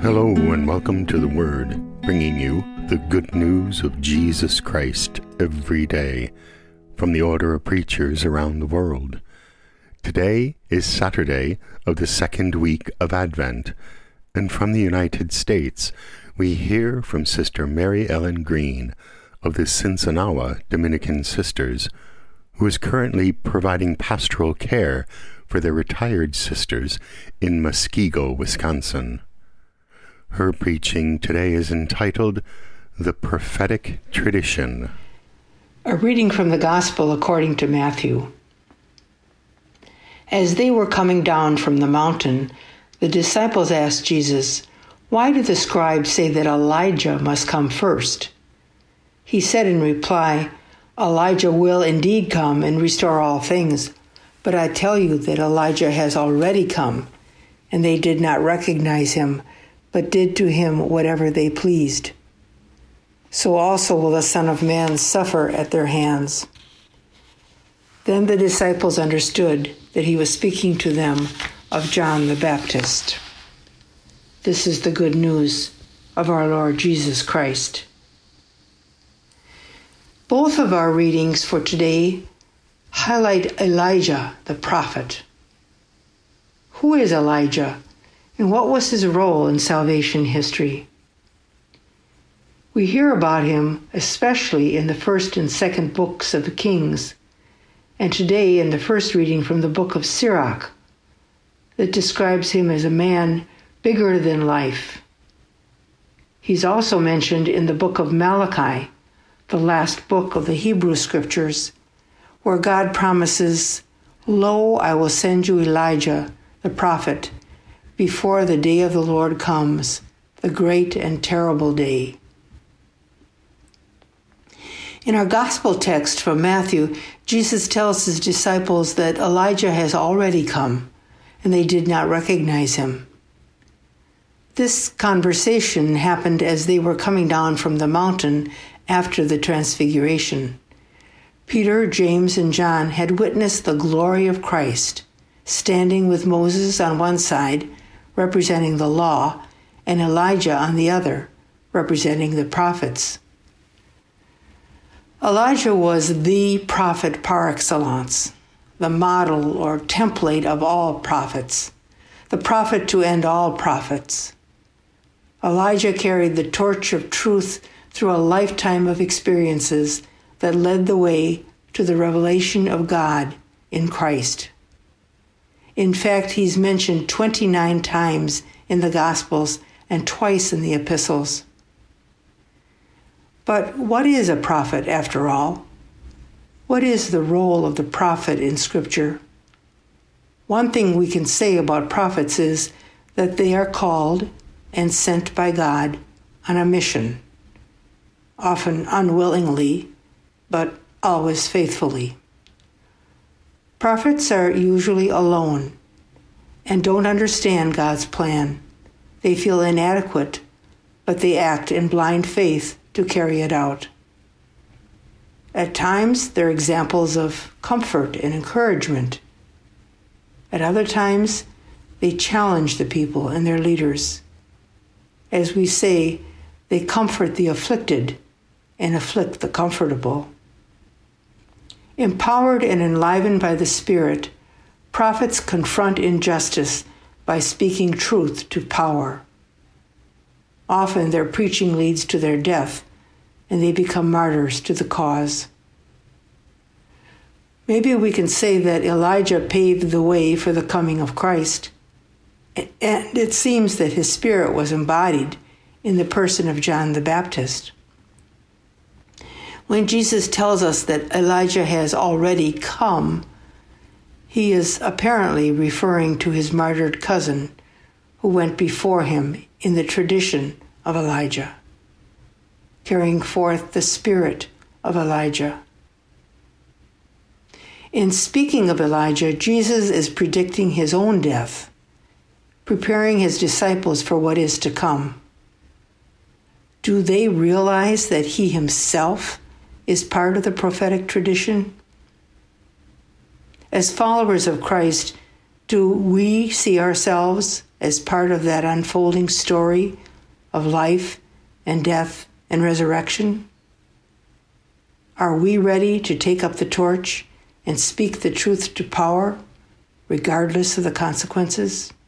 Hello and welcome to The Word, bringing you the good news of Jesus Christ every day from the order of preachers around the world. Today is Saturday of the second week of Advent, and from the United States we hear from Sister Mary Ellen Green of the Sinsinawa Dominican Sisters, who is currently providing pastoral care for their retired sisters in Muskego, Wisconsin. Her preaching today is entitled, The Prophetic Tradition. A reading from the Gospel according to Matthew. As they were coming down from the mountain, the disciples asked Jesus, "Why do the scribes say that Elijah must come first?" He said in reply, "Elijah will indeed come and restore all things, but I tell you that Elijah has already come, and they did not recognize him, but did to him whatever they pleased. So also will the Son of Man suffer at their hands." Then the disciples understood that he was speaking to them of John the Baptist. This is the good news of our Lord Jesus Christ. Both of our readings for today highlight Elijah the prophet. Who is Elijah? And what was his role in salvation history? We hear about him especially in the first and second books of the Kings, and today in the first reading from the book of Sirach, that describes him as a man bigger than life. He's also mentioned in the book of Malachi, the last book of the Hebrew Scriptures, where God promises, "Lo, I will send you Elijah, the prophet, before the day of the Lord comes, the great and terrible day." In our gospel text from Matthew, Jesus tells his disciples that Elijah has already come, and they did not recognize him. This conversation happened as they were coming down from the mountain after the Transfiguration. Peter, James, and John had witnessed the glory of Christ, standing with Moses on one side, representing the law, and Elijah on the other, representing the prophets. Elijah was the prophet par excellence, the model or template of all prophets, the prophet to end all prophets. Elijah carried the torch of truth through a lifetime of experiences that led the way to the revelation of God in Christ. In fact, he's mentioned 29 times in the Gospels and twice in the epistles. But what is a prophet, after all? What is the role of the prophet in Scripture? One thing we can say about prophets is that they are called and sent by God on a mission, often unwillingly, but always faithfully. Prophets are usually alone and don't understand God's plan. They feel inadequate, but they act in blind faith to carry it out. At times, they're examples of comfort and encouragement. At other times, they challenge the people and their leaders. As we say, they comfort the afflicted and afflict the comfortable. Empowered and enlivened by the Spirit, prophets confront injustice by speaking truth to power. Often their preaching leads to their death, and they become martyrs to the cause. Maybe we can say that Elijah paved the way for the coming of Christ, and it seems that his spirit was embodied in the person of John the Baptist. When Jesus tells us that Elijah has already come, he is apparently referring to his martyred cousin who went before him in the tradition of Elijah, carrying forth the spirit of Elijah. In speaking of Elijah, Jesus is predicting his own death, preparing his disciples for what is to come. Do they realize that he himself is part of the prophetic tradition? As followers of Christ, do we see ourselves as part of that unfolding story of life and death and resurrection? Are we ready to take up the torch and speak the truth to power, regardless of the consequences?